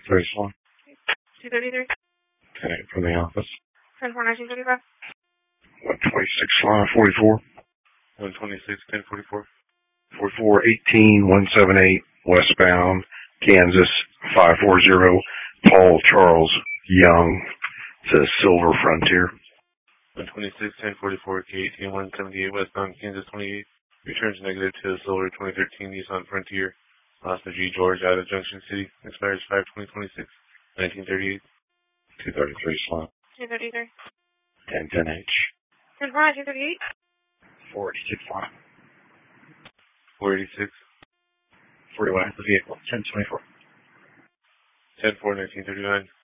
Very slow. 233. 10-8 from the office. 10-4, 1935. 126 line 44. 126, 1044. 4418 178 westbound Kansas 540 Paul Charles Young to Silver Frontier. 126, 1044, K18 178 westbound Kansas 28. Returns negative to the Silver 2013 Nissan Frontier. Lost to G. George out of Junction City. Expires 5/2026, 1938. 233 slot. 233. 10-10H. 10-4, 1938. 486 slot. 486. 41 the vehicle. 1024. 10-4, 1939.